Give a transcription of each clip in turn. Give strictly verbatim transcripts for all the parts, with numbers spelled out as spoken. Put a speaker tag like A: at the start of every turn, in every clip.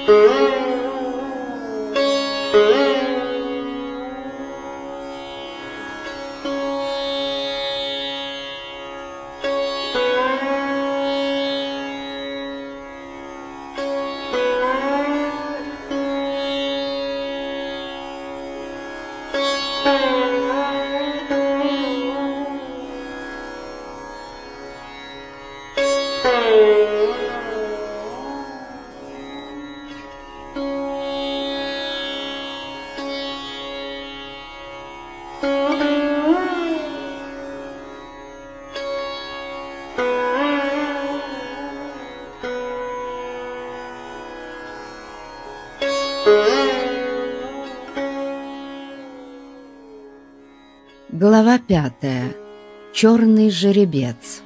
A: Глава пятая. Черный жеребец.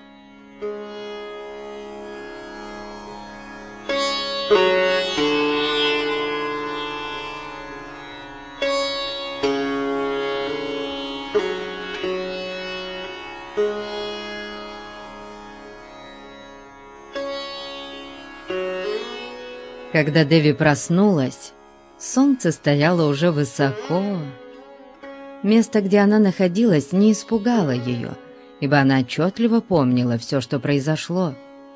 A: Когда Дэви проснулась, солнце стояло уже высоко. Место, где она находилась, не испугало ее, ибо она отчетливо помнила все, что произошло.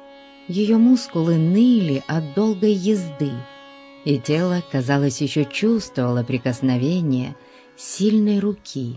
A: Ее мускулы ныли от долгой езды, и тело, казалось, еще чувствовало прикосновение сильной руки.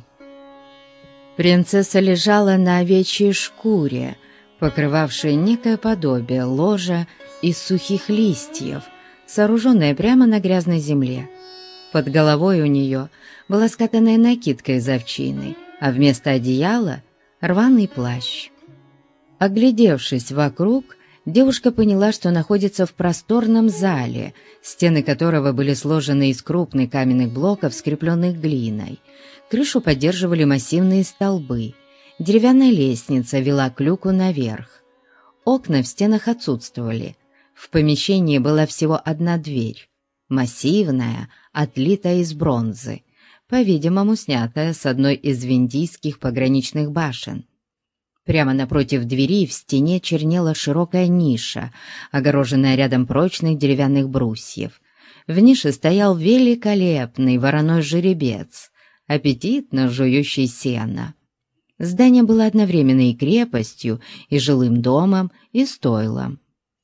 A: Принцесса лежала на овечьей шкуре, покрывавшей некое подобие ложа из сухих листьев, сооруженное прямо на грязной земле. Под головой у нее была скатанная накидка из овчины, а вместо одеяла — рваный плащ. Оглядевшись вокруг, девушка поняла, что находится в просторном зале, стены которого были сложены из крупных каменных блоков, скрепленных глиной. Крышу поддерживали массивные столбы. Деревянная лестница вела к люку наверх. Окна в стенах отсутствовали. В помещении была всего одна дверь, массивная, отлитая из бронзы, по-видимому, снятая с одной из вендийских пограничных башен. Прямо напротив двери в стене чернела широкая ниша, огороженная рядом прочных деревянных брусьев. В нише стоял великолепный вороной жеребец, аппетитно жующий сено. Здание было одновременно и крепостью, и жилым домом, и стойлом.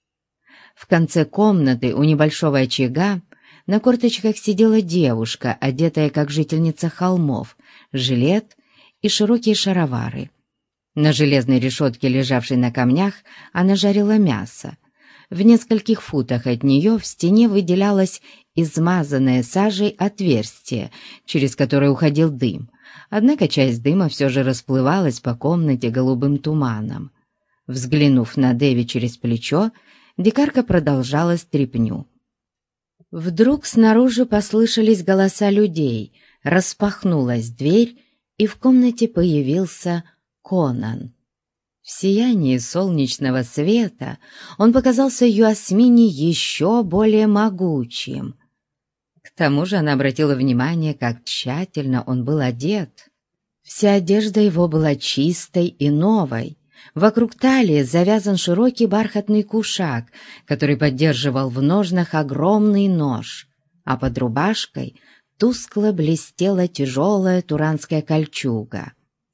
A: В конце комнаты у небольшого очага на корточках сидела девушка, одетая как жительница холмов, жилет и широкие шаровары. На железной решетке, лежавшей на камнях, она жарила мясо. В нескольких футах от нее в стене выделялось измазанное сажей отверстие, через которое уходил дым, однако часть дыма все же расплывалась по комнате голубым туманом. Взглянув на Дэви через плечо, дикарка продолжала стряпню. Вдруг снаружи послышались голоса людей, распахнулась дверь, и в комнате появился Конан. В сиянии солнечного света он показался Юасмине еще более могучим. К тому же она обратила внимание, как тщательно он был одет. Вся одежда его была чистой и новой. Вокруг талии завязан широкий бархатный кушак, который поддерживал в ножнах огромный нож, а под рубашкой тускло блестела тяжелая туранская кольчуга.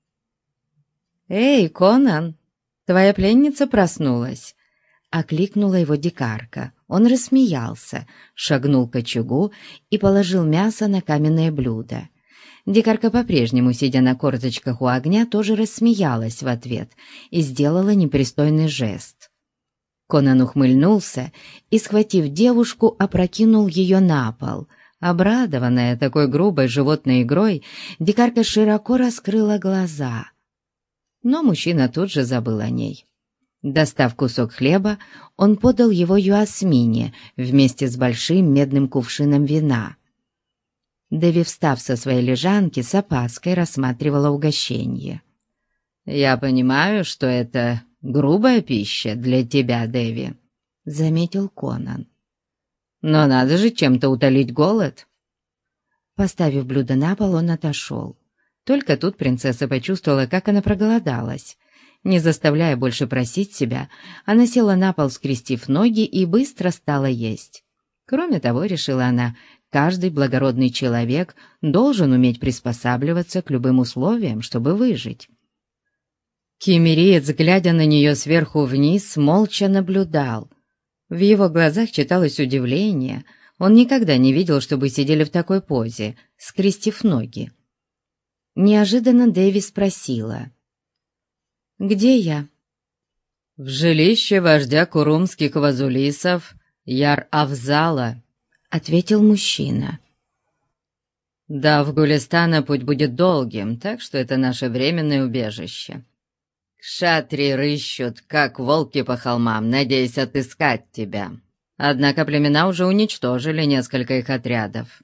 A: «Эй, Конан, твоя пленница проснулась!» — окликнула его дикарка. Он рассмеялся, шагнул к очагу и положил мясо на каменное блюдо. Дикарка, по-прежнему сидя на корточках у огня, тоже рассмеялась в ответ и сделала непристойный жест. Конан ухмыльнулся и, схватив девушку, опрокинул ее на пол. Обрадованная такой грубой животной игрой, дикарка широко раскрыла глаза. Но мужчина тут же забыл о ней. Достав кусок хлеба, он подал его Юасмине вместе с большим медным кувшином вина. Дэви, встав со своей лежанки, с опаской рассматривала угощение. «Я понимаю, что это грубая пища для тебя, Дэви», — заметил Конан. «Но надо же чем-то утолить голод». Поставив блюдо на пол, он отошел. Только тут принцесса почувствовала, как она проголодалась. Не заставляя больше просить себя, она села на пол, скрестив ноги, и быстро стала есть. Кроме того, решила она, каждый благородный человек должен уметь приспосабливаться к любым условиям, чтобы выжить. Киммериец, глядя на нее сверху вниз, молча наблюдал. В его глазах читалось удивление. Он никогда не видел, чтобы сидели в такой позе, скрестив ноги. Неожиданно Дэви спросила: «Где я?» «В жилище вождя курумских вазулисов Яр-Авзала», — ответил мужчина. «Да, в Гулистана путь будет долгим, так что это наше временное убежище. Кшатри рыщут, как волки по холмам, надеясь отыскать тебя. Однако племена уже уничтожили несколько их отрядов».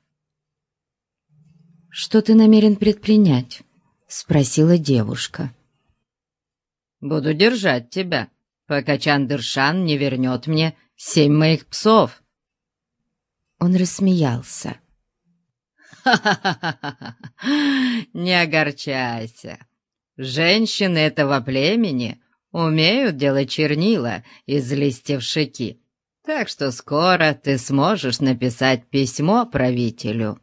A: «Что ты намерен предпринять?» — спросила девушка. «Буду держать тебя, пока Чандыршан не вернет мне семь моих псов». Он рассмеялся. «Ха-ха-ха! Не огорчайся. Женщины этого племени умеют делать чернила из листьев шики, так что скоро ты сможешь написать письмо правителю».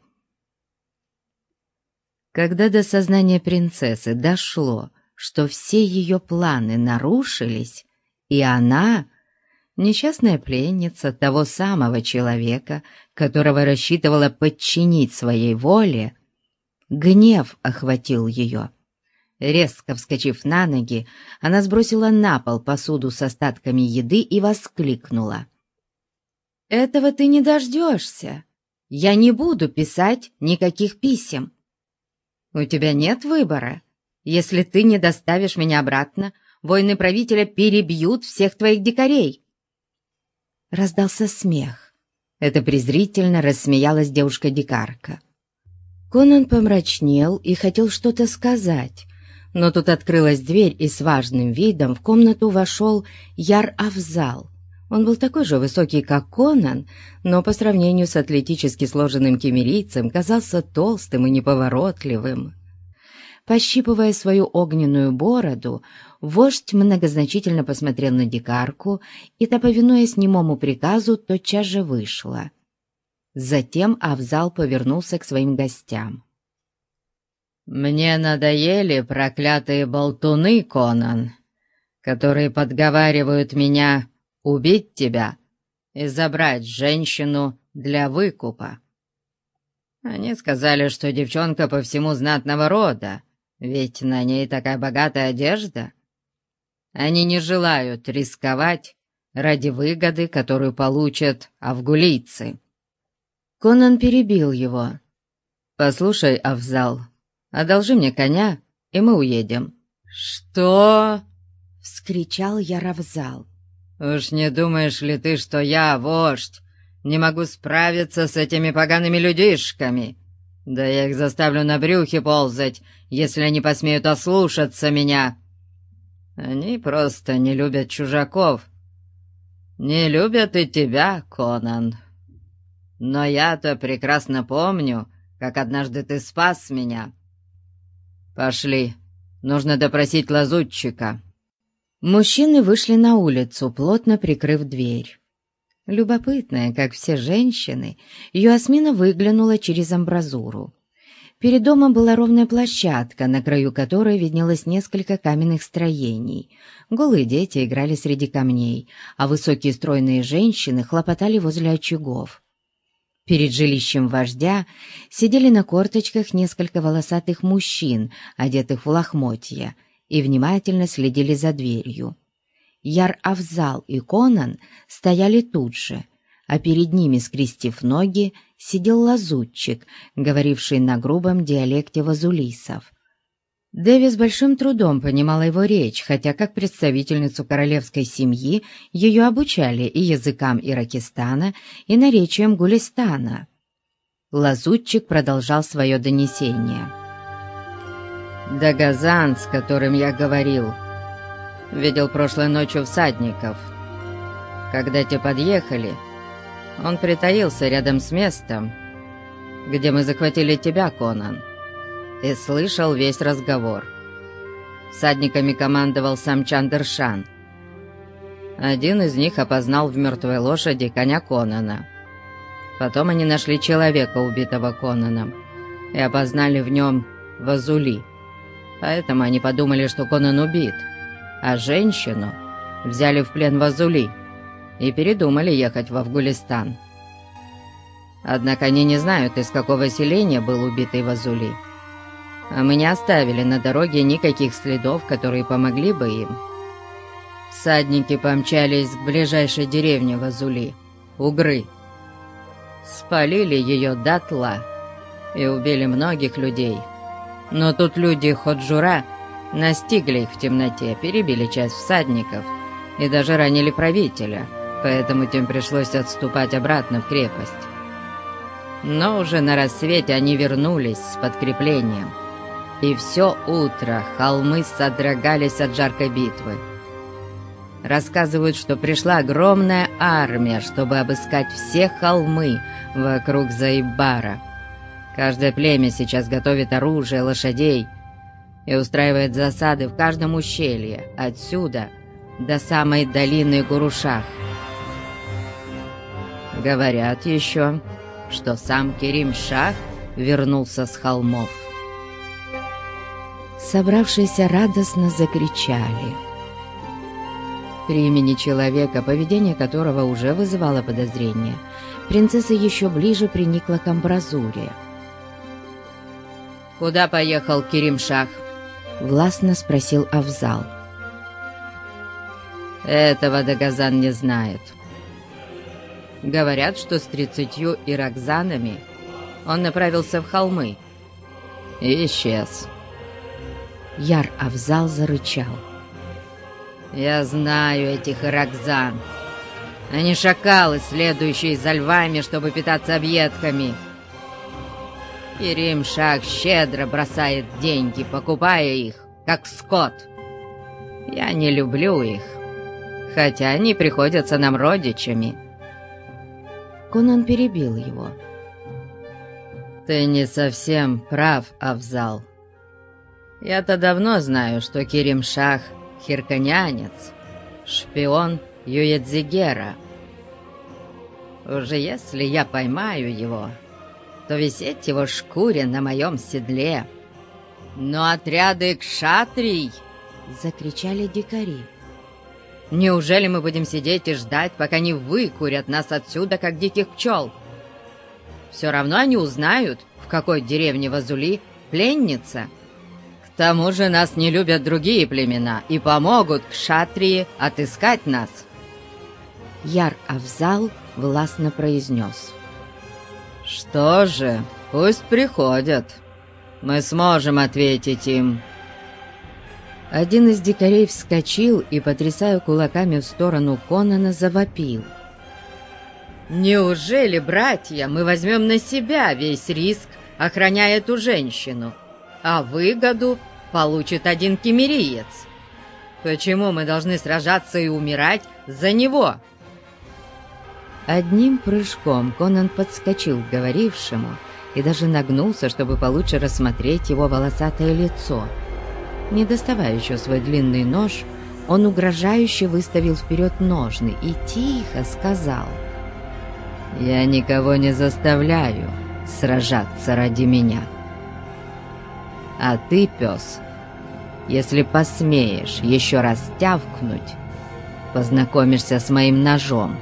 A: Когда до сознания принцессы дошло, что все ее планы нарушились, и она, несчастная пленница того самого человека, которого рассчитывала подчинить своей воле, гнев охватил ее. Резко вскочив на ноги, она сбросила на пол посуду с остатками еды и воскликнула: «Этого ты не дождешься! Я не буду писать никаких писем! У тебя нет выбора. Если ты не доставишь меня обратно, воины правителя перебьют всех твоих дикарей!» Раздался смех. Это презрительно рассмеялась девушка-дикарка. Конан помрачнел и хотел что-то сказать, но тут открылась дверь, и с важным видом в комнату вошел Яр-Авзал. Он был такой же высокий, как Конан, но по сравнению с атлетически сложенным киммерийцем казался толстым и неповоротливым. Пощипывая свою огненную бороду, вождь многозначительно посмотрел на дикарку, и та, повинуясь немому приказу, тотчас же вышла. Затем Авзал повернулся к своим гостям. «Мне надоели проклятые болтуны, Конан, которые подговаривают меня убить тебя и забрать женщину для выкупа. Они сказали, что девчонка по всему знатного рода, ведь на ней такая богатая одежда. Они не желают рисковать ради выгоды, которую получат авгулийцы». Конан перебил его. «Послушай, Авзал, одолжи мне коня, и мы уедем». «Что?» — вскричал Яр-Авзал. «Уж не думаешь ли ты, что я, вождь, не могу справиться с этими погаными людишками? Да я их заставлю на брюхе ползать, если они посмеют ослушаться меня. Они просто не любят чужаков. Не любят и тебя, Конан. Но я-то прекрасно помню, как однажды ты спас меня. Пошли, нужно допросить лазутчика». Мужчины вышли на улицу, плотно прикрыв дверь. Любопытная, как все женщины, Юасмина выглянула через амбразуру. Перед домом была ровная площадка, на краю которой виднелось несколько каменных строений. Голые дети играли среди камней, а высокие стройные женщины хлопотали возле очагов. Перед жилищем вождя сидели на корточках несколько волосатых мужчин, одетых в лохмотья, и внимательно следили за дверью. Яр-Авзал и Конан стояли тут же, а перед ними, скрестив ноги, сидел лазутчик, говоривший на грубом диалекте вазулисов. Дэви с большим трудом понимала его речь, хотя как представительницу королевской семьи ее обучали и языкам Иракистана, и наречиям Гулистана. Лазутчик продолжал свое донесение. «Дагазан, с которым я говорил, видел прошлой ночью всадников. Когда те подъехали, он притаился рядом с местом, где мы захватили тебя, Конан, и слышал весь разговор. Всадниками командовал сам Чандыршан. Один из них опознал в мертвой лошади коня Конана. Потом они нашли человека, убитого Конаном, и опознали в нем Вазули. Поэтому они подумали, что Конан убит, а женщину взяли в плен Вазули и передумали ехать в Афгулистан. Однако они не знают, из какого селения был убитый Вазули. А мы не оставили на дороге никаких следов, которые помогли бы им. Всадники помчались к ближайшей деревне Вазули, Угры. Спалили ее дотла и убили многих людей. Но тут люди Ходжура настигли их в темноте, перебили часть всадников и даже ранили правителя, поэтому тем пришлось отступать обратно в крепость. Но уже на рассвете они вернулись с подкреплением, и все утро холмы содрогались от жаркой битвы. Рассказывают, что пришла огромная армия, чтобы обыскать все холмы вокруг Заибара. Каждое племя сейчас готовит оружие, лошадей и устраивает засады в каждом ущелье, отсюда до самой долины Гурушах. Говорят еще, что сам Керим-шах вернулся с холмов. Собравшиеся радостно закричали. При имени человека, поведение которого уже вызывало подозрения, принцесса еще ближе приникла к амбразуре. «Куда поехал Керим-шах?» — властно спросил Афзал. «Этого Дагазан не знает. Говорят, что с тридцатью иракзанами он направился в холмы и исчез». Яр-Афзал зарычал. «Я знаю этих иракзан. Они шакалы, следующие за львами, чтобы питаться объедками. Керим-шах щедро бросает деньги, покупая их, как скот. Я не люблю их, хотя они приходятся нам родичами». Конан перебил его. «Ты не совсем прав, Афзал. Я-то давно знаю, что Керим-шах — хирканянец, шпион Юэдзигера. Уже если я поймаю его, то висеть его шкуре на моем седле. Но отряды кшатрий!» — закричали дикари. «Неужели мы будем сидеть и ждать, пока не выкурят нас отсюда, как диких пчел? Все равно они узнают, в какой деревне Вазули пленница. К тому же нас не любят другие племена и помогут кшатрии отыскать нас». Яр-Афзал властно произнес: «Что же, пусть приходят. Мы сможем ответить им». Один из дикарей вскочил и, потрясая кулаками в сторону Конана, завопил: «Неужели, братья, мы возьмем на себя весь риск, охраняя эту женщину, а выгоду получит один кемериец? Почему мы должны сражаться и умирать за него?» Одним прыжком Конан подскочил к говорившему и даже нагнулся, чтобы получше рассмотреть его волосатое лицо. Не доставая еще свой длинный нож, он угрожающе выставил вперед ножны и тихо сказал: «Я никого не заставляю сражаться ради меня. А ты, пес, если посмеешь еще раз тявкнуть, познакомишься с моим ножом».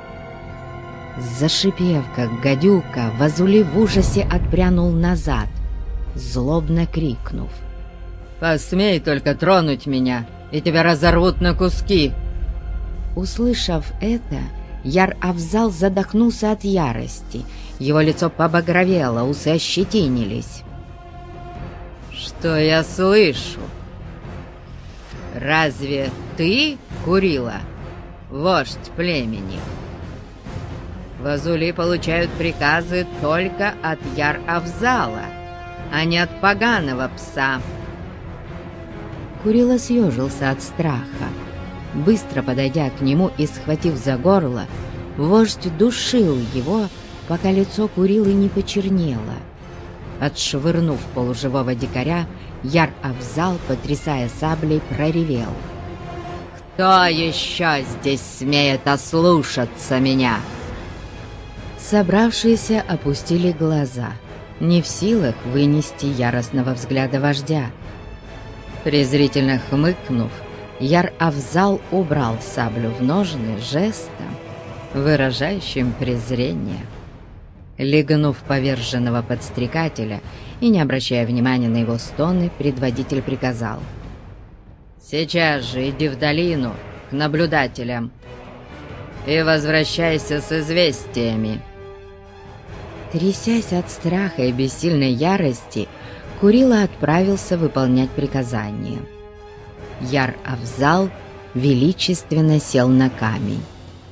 A: Зашипев, как гадюка, Вазули в ужасе отпрянул назад, злобно крикнув: «Посмей только тронуть меня, и тебя разорвут на куски!» Услышав это, Яр-Афзал задохнулся от ярости. Его лицо побагровело, усы ощетинились. «Что я слышу? Разве ты, Курила, вождь племени? Вазули получают приказы только от Яр-Афзала, а не от поганого пса». Курила съежился от страха. Быстро подойдя к нему и схватив за горло, вождь душил его, пока лицо Курилы не почернело. Отшвырнув полуживого дикаря, Яр-Афзал, потрясая саблей, проревел: «Кто еще здесь смеет ослушаться меня?» Собравшиеся опустили глаза, не в силах вынести яростного взгляда вождя. Презрительно хмыкнув, Яр-Авзал убрал саблю в ножны жестом, выражающим презрение. Легнув поверженного подстрекателя и не обращая внимания на его стоны, предводитель приказал: «Сейчас же иди в долину к наблюдателям и возвращайся с известиями». Трясясь от страха и бессильной ярости, Курила отправился выполнять приказание. Яр-Авзал величественно сел на камень.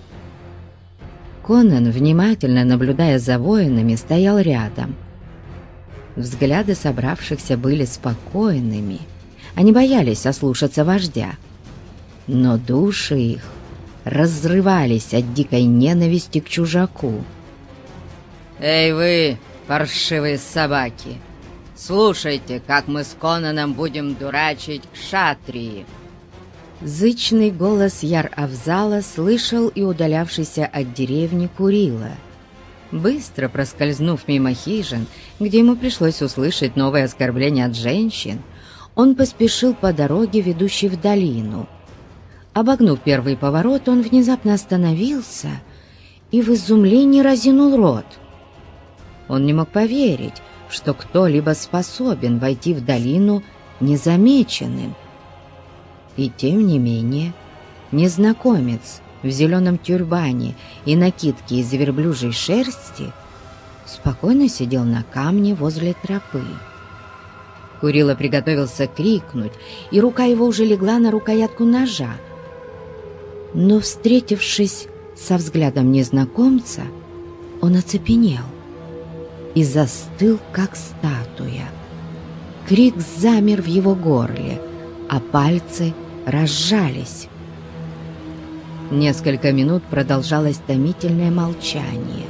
A: Конан, внимательно наблюдая за воинами, стоял рядом. Взгляды собравшихся были спокойными, они боялись ослушаться вождя, но души их разрывались от дикой ненависти к чужаку. «Эй вы, паршивые собаки! Слушайте, как мы с Конаном будем дурачить кшатрии!» Зычный голос Яр-Авзала слышал и удалявшийся от деревни Курила. Быстро проскользнув мимо хижин, где ему пришлось услышать новое оскорбление от женщин, он поспешил по дороге, ведущей в долину. Обогнув первый поворот, он внезапно остановился и в изумлении разинул рот. Он не мог поверить, что кто-либо способен войти в долину незамеченным. И тем не менее, незнакомец в зеленом тюрбане и накидке из верблюжьей шерсти спокойно сидел на камне возле тропы. Курила приготовился крикнуть, и рука его уже легла на рукоятку ножа. Но, встретившись со взглядом незнакомца, он оцепенел и застыл, как статуя. Крик замер в его горле, а пальцы разжались. Несколько минут продолжалось томительное молчание.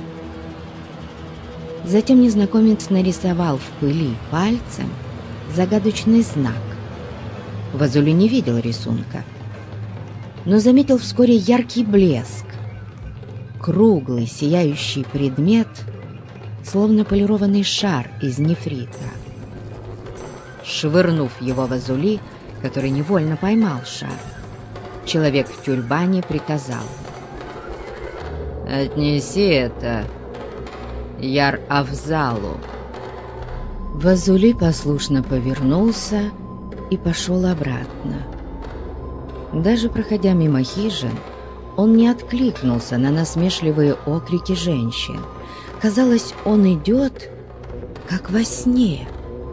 A: Затем незнакомец нарисовал в пыли пальцем загадочный знак. Вазули не видел рисунка, но заметил вскоре яркий блеск. Круглый сияющий предмет, словно полированный шар из нефрита. Швырнув его Вазули, который невольно поймал шар, человек в тюрбане приказал: «Отнеси это Яр-Авзалу». Вазули послушно повернулся и пошел обратно. Даже проходя мимо хижин, он не откликнулся на насмешливые окрики женщин. Казалось, он идет, как во сне.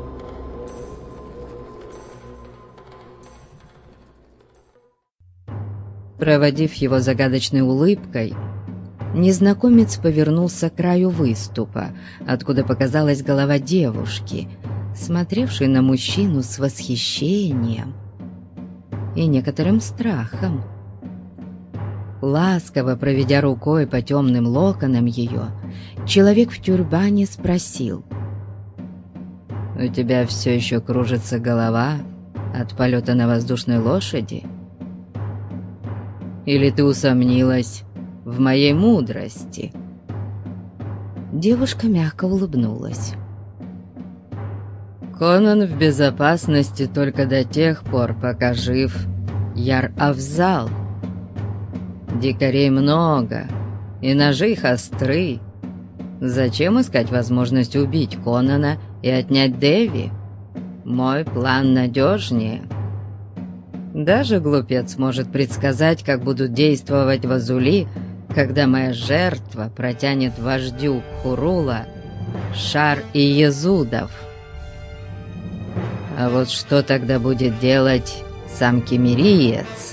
A: Проводив его загадочной улыбкой, незнакомец повернулся к краю выступа, откуда показалась голова девушки, смотревшей на мужчину с восхищением и некоторым страхом. Ласково проведя рукой по темным локонам ее, человек в тюрбане спросил: «У тебя все еще кружится голова от полета на воздушной лошади? Или ты усомнилась в моей мудрости?» Девушка мягко улыбнулась. «Конан в безопасности только до тех пор, пока жив Яр-Авзал. Дикарей много, и ножи их остры. Зачем искать возможность убить Конана и отнять Деви? Мой план надежнее. Даже глупец может предсказать, как будут действовать Вазули, когда моя жертва протянет вождю Курула шар и езудов. А вот что тогда будет делать сам кемериец?»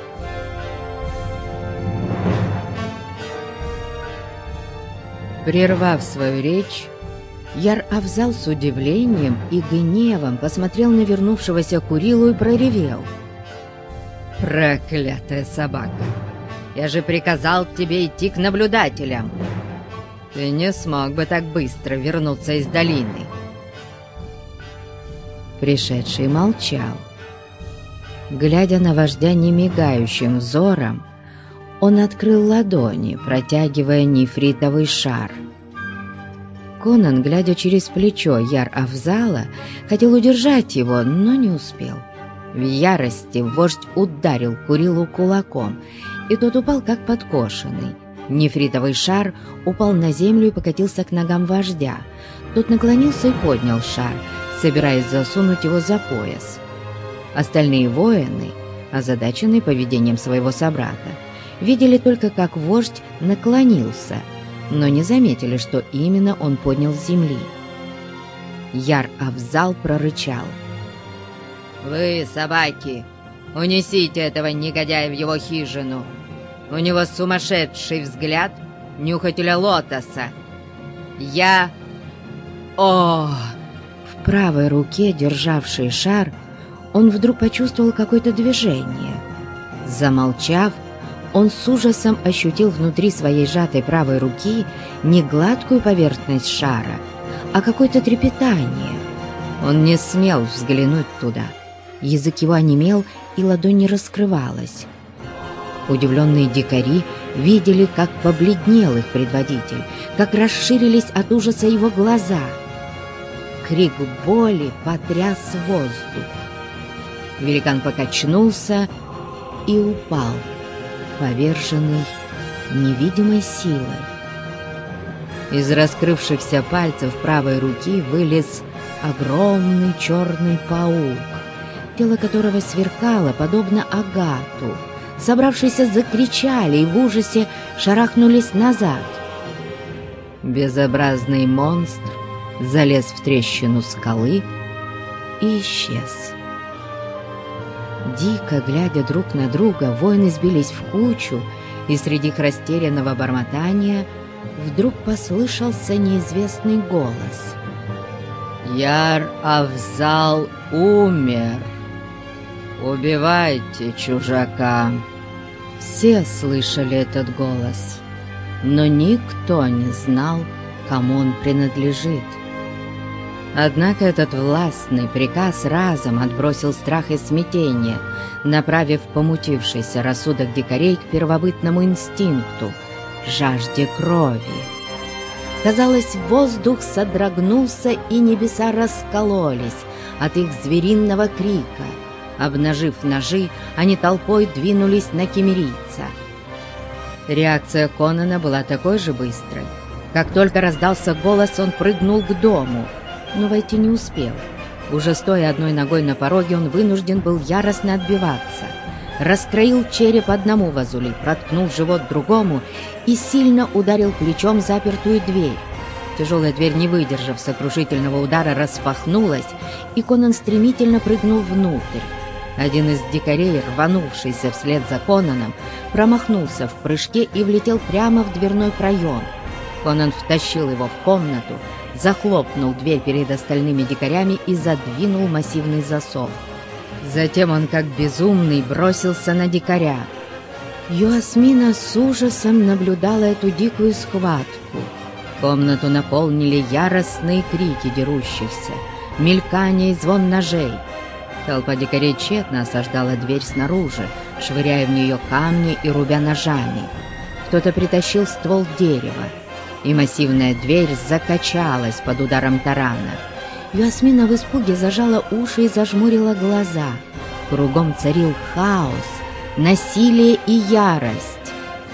A: Прервав свою речь, Яр-Авзал с удивлением и гневом посмотрел на вернувшегося Курилу и проревел: «Проклятая собака! Я же приказал тебе идти к наблюдателям! Ты не смог бы так быстро вернуться из долины!» Пришедший молчал. Глядя на вождя немигающим взором, он открыл ладони, протягивая нефритовый шар. Конан, глядя через плечо Яр-Афзала, хотел удержать его, но не успел. В ярости вождь ударил Курилу кулаком, и тот упал как подкошенный. Нефритовый шар упал на землю и покатился к ногам вождя. Тот наклонился и поднял шар, собираясь засунуть его за пояс. Остальные воины, озадаченные поведением своего собрата, видели только, как вождь наклонился, но не заметили, что именно он поднял с земли. Яр-Афзал прорычал: «Вы, собаки, унесите этого негодяя в его хижину. У него сумасшедший взгляд нюхателя лотоса. Я... О!» В правой руке, державшей шар, он вдруг почувствовал какое-то движение. Замолчав, он с ужасом ощутил внутри своей сжатой правой руки не гладкую поверхность шара, а какое-то трепетание. Он не смел взглянуть туда. Язык его онемел, и ладонь не раскрывалась. Удивленные дикари видели, как побледнел их предводитель, как расширились от ужаса его глаза. Крик боли потряс воздух. Великан покачнулся и упал, поверженный невидимой силой. Из раскрывшихся пальцев правой руки вылез огромный черный паук, тело которого сверкало, подобно агату. Собравшиеся закричали и в ужасе шарахнулись назад. Безобразный монстр залез в трещину скалы и исчез. Дико глядя друг на друга, воины сбились в кучу, и среди их растерянного бормотания вдруг послышался неизвестный голос. «Яр-Афзал умер! Убивайте чужака!» Все слышали этот голос, но никто не знал, кому он принадлежит. Однако этот властный приказ разом отбросил страх и смятение, направив помутившийся рассудок дикарей к первобытному инстинкту — жажде крови. Казалось, воздух содрогнулся, и небеса раскололись от их звериного крика. Обнажив ножи, они толпой двинулись на киммерийца. Реакция Конана была такой же быстрой. Как только раздался голос, он прыгнул к дому, но войти не успел. Уже стоя одной ногой на пороге, он вынужден был яростно отбиваться. Раскроил череп одному вазули, проткнул живот другому и сильно ударил плечом запертую дверь. Тяжелая дверь, не выдержав сокрушительного удара, распахнулась, и Конан стремительно прыгнул внутрь. Один из дикарей, рванувшийся вслед за Конаном, промахнулся в прыжке и влетел прямо в дверной проем. Конан втащил его в комнату, захлопнул дверь перед остальными дикарями и задвинул массивный засов. Затем он, как безумный, бросился на дикаря. Юасмина с ужасом наблюдала эту дикую схватку. Комнату наполнили яростные крики дерущихся, мелькание и звон ножей. Толпа дикарей тщетно осаждала дверь снаружи, швыряя в нее камни и рубя ножами. Кто-то притащил ствол дерева, и массивная дверь закачалась под ударом тарана. Юасмина в испуге зажала уши и зажмурила глаза. Кругом царил хаос, насилие и ярость.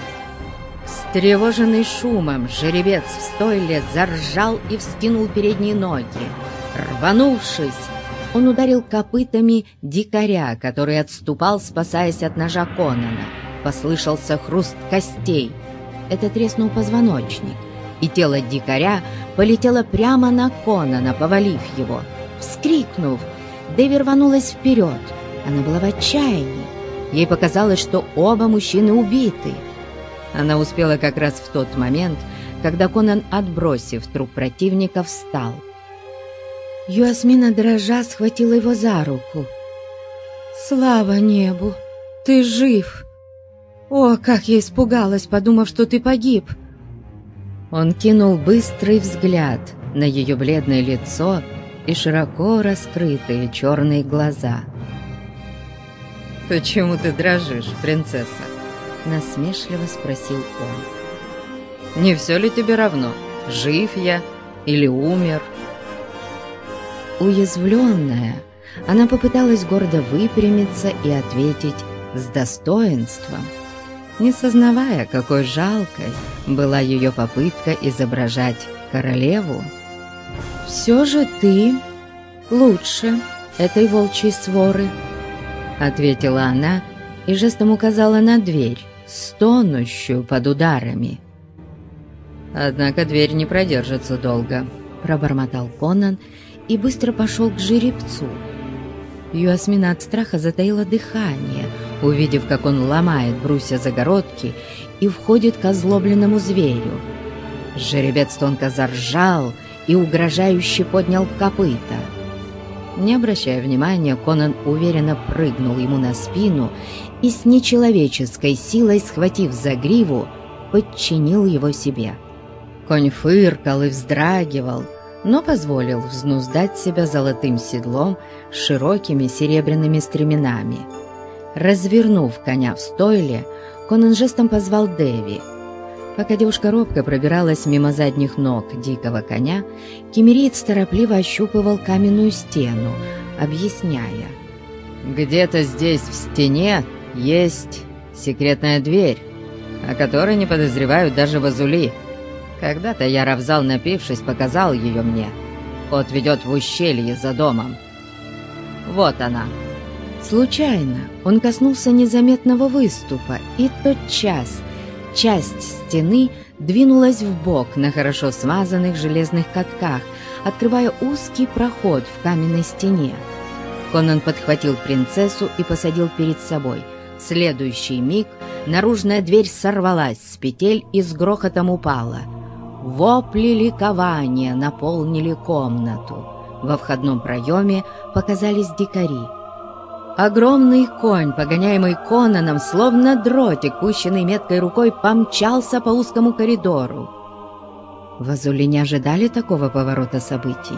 A: Встревоженный шумом, жеребец в стойле заржал и вскинул передние ноги. Рванувшись, он ударил копытами дикаря, который отступал, спасаясь от ножа Конана. Послышался хруст костей. Это треснул позвоночник, и тело дикаря полетело прямо на Конана, повалив его. Вскрикнув, Дэви рванулась вперед. Она была в отчаянии. Ей показалось, что оба мужчины убиты. Она успела как раз в тот момент, когда Конан, отбросив труп противника, встал. Юасмина, дрожа, схватила его за руку. «Слава небу! Ты жив! О, как я испугалась, подумав, что ты погиб!» Он кинул быстрый взгляд на ее бледное лицо и широко раскрытые черные глаза. «Почему ты дрожишь, принцесса?» — насмешливо спросил он. «Не все ли тебе равно, жив я или умер. Уязвленная, она попыталась гордо выпрямиться и ответить с достоинством, не сознавая, какой жалкой была ее попытка изображать королеву. «Все же ты лучше этой волчьей своры», — ответила она и жестом указала на дверь, стонущую под ударами. «Однако дверь не продержится долго», — пробормотал Конан и быстро пошел к жеребцу. Юасмина от страха затаила дыхание, увидев, как он ломает брусья загородки и входит к озлобленному зверю. Жеребец тонко заржал и угрожающе поднял копыта. Не обращая внимания, Конан уверенно прыгнул ему на спину и с нечеловеческой силой, схватив за гриву, подчинил его себе. Конь фыркал и вздрагивал, но позволил взнуздать себя золотым седлом с широкими серебряными стременами. Развернув коня в стойле, Конан жестом позвал Деви. Пока девушка робко пробиралась мимо задних ног дикого коня, киммериец торопливо ощупывал каменную стену, объясняя: «Где-то здесь в стене есть секретная дверь, о которой не подозревают даже вазули. Когда-то я, Равзал, напившись, показал ее мне. Ход ведет в ущелье за домом. Вот она». Случайно он коснулся незаметного выступа, и тотчас часть стены двинулась вбок на хорошо смазанных железных катках, открывая узкий проход в каменной стене. Конан подхватил принцессу и посадил перед собой. В следующий миг наружная дверь сорвалась с петель и с грохотом упала. Вопли ликования наполнили комнату. Во входном проеме показались дикари. Огромный конь, погоняемый Конаном, словно дротик, пущенный меткой рукой, помчался по узкому коридору. Вазули не ожидали такого поворота событий.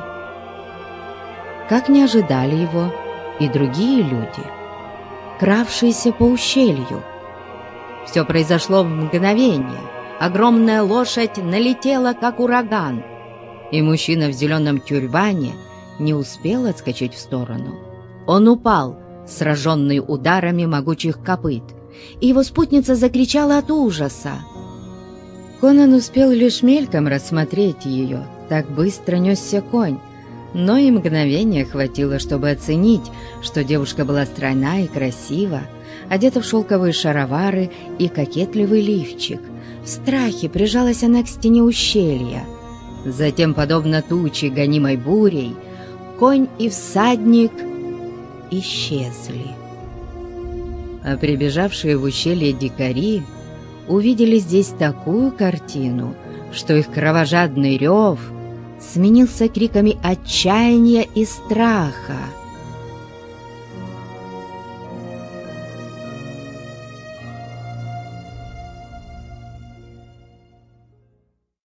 A: Как не ожидали его и другие люди, кравшиеся по ущелью. Все произошло в мгновение. Огромная лошадь налетела, как ураган, и мужчина в зеленом тюрбане не успел отскочить в сторону. Он упал, сраженный ударами могучих копыт, и его спутница закричала от ужаса. Конан успел лишь мельком рассмотреть ее, так быстро несся конь, но и мгновения хватило, чтобы оценить, что девушка была стройна и красива, одета в шелковые шаровары и кокетливый лифчик. В страхе прижалась она к стене ущелья. Затем, подобно туче, гонимой бурей, конь и всадник исчезли. А прибежавшие в ущелье дикари увидели здесь такую картину, что их кровожадный рев сменился криками отчаяния и страха.